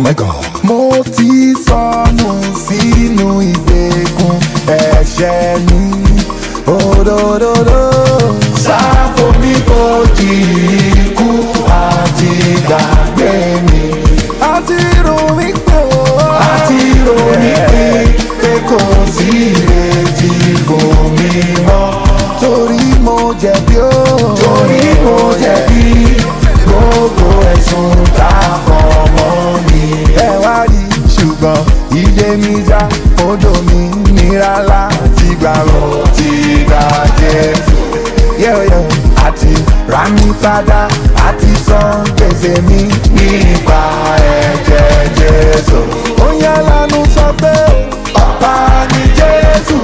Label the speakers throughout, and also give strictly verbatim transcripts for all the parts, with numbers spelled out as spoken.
Speaker 1: my God.
Speaker 2: Mo ti sọnù sínú ìgbèkùn ẹ̀ṣẹ̀ mi. Òdòdó. Sáfò mi kò jì ikú àti gbàgbé mi. Àti rò mí pé o. Àti rò mí pé pé kò sí ìrètí fún mi mọ́. Torí mo jẹ̀bi o. Torí mo jẹ̀bi gbogbo ẹ̀sùn tá a kàn mọ́ mi. Ẹ wá rí ṣùgbọ́n ìdè mi já odò mi nira láti gbà lọ ti gbà Jésù. Yẹ́ọ̀yẹ́ àti rà mí padà àti san gbèsè mi nípa ẹ̀jẹ̀ Jésù. Ó yá lánú sọ pé ọba ni Jésù.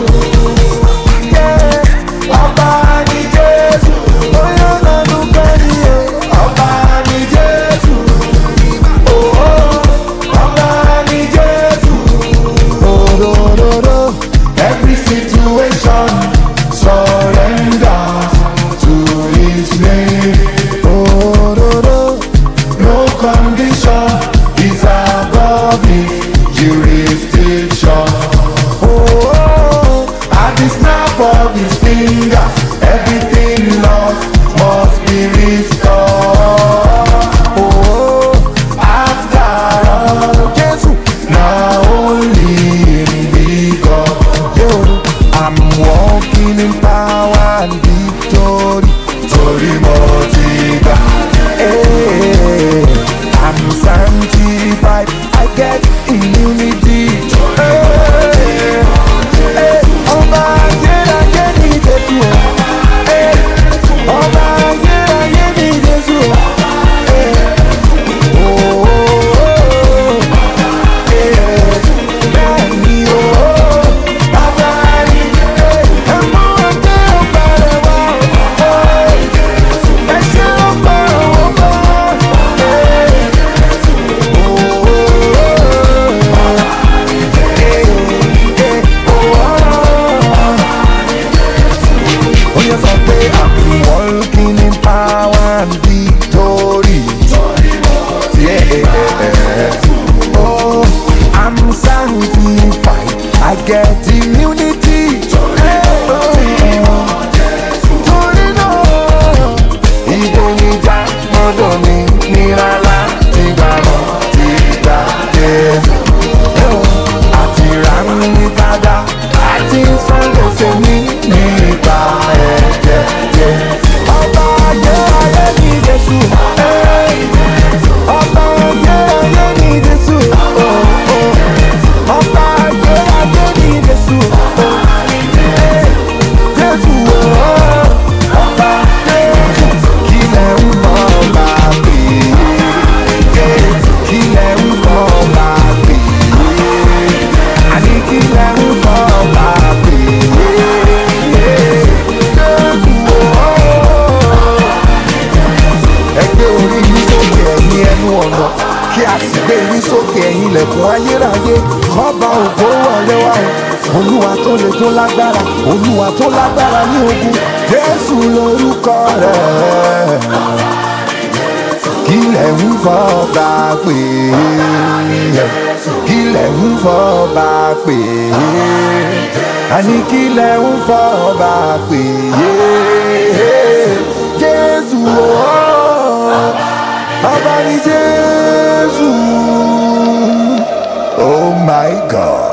Speaker 2: Ọba ni Jésù. Ó yá lánú pẹ́ ni ọba ni Jésù. Ọba ni Jésù. Òdòdó. Every situation surrenders to His name. Òdòdó. No condition is above His jurisdiction. Oh, at the snap of His finger, everything lost must be restored. Oh, after all, Jesus, now only in Thee God. Yo, I'm walking in power and victory. Torí mo ti gbà. Hey, I'm sanctified. I get immunity. Hey, hey, ọba ayérayé ni Jésù. Hey, ọba ayérayé ni Jésù. Hey, oh, oh, oh. Hey, bẹ́ẹ̀ ni o. Bàbá ni ẹ mú ọdẹ ọba rẹ wá. Ẹ ṣe ọba ọba. Hey, oh, oh, oh. Hey, hey, oh, oh. Oh, yes, I say I'm walking in power and victory. Yeah. Oh, I'm sanctified. I get immunity. Hey, oh. Torí náà, ìdè mi já mọ́dọ̀ mi nira láti gbà mọ́ ti gbà Jésù. Àti rà mí padà, àti san gbèsè mi nípa ẹ̀jẹ̀ Jésù. Ọba ayérayé ni Jésù. Hey, ọba ayérayé ni Jésù. Oh, oh. Ọba ayérayé ni Jésù. Oh, hey, Jésù. Oh, ọba Jésù. Kílẹ̀ ń bọ̀ ọba pè é. Kílẹ̀ ń bọ̀ ọba pè é. Àní kílẹ̀ ń bọ̀ ọba pè é. Jésù. Oh, ẹ gbé orí yín sókè ẹ̀yin ẹnu ọ̀nà kí a sì gbé yín sókè ẹ̀yin ilẹ̀kùn ayérayé. Ọba ògo wọlé wá o. Olúwa tó le tó lágbára, Olúwa tó lágbára ní ogun. Jésù lórúkọ rẹ̀. Kílẹ̀ ń fọba pè é. Kílẹ̀ ń fọba pè é. Àní kílẹ̀ ń fọba pè é. Jésù o. Ọba ni Jésù. Oh my God.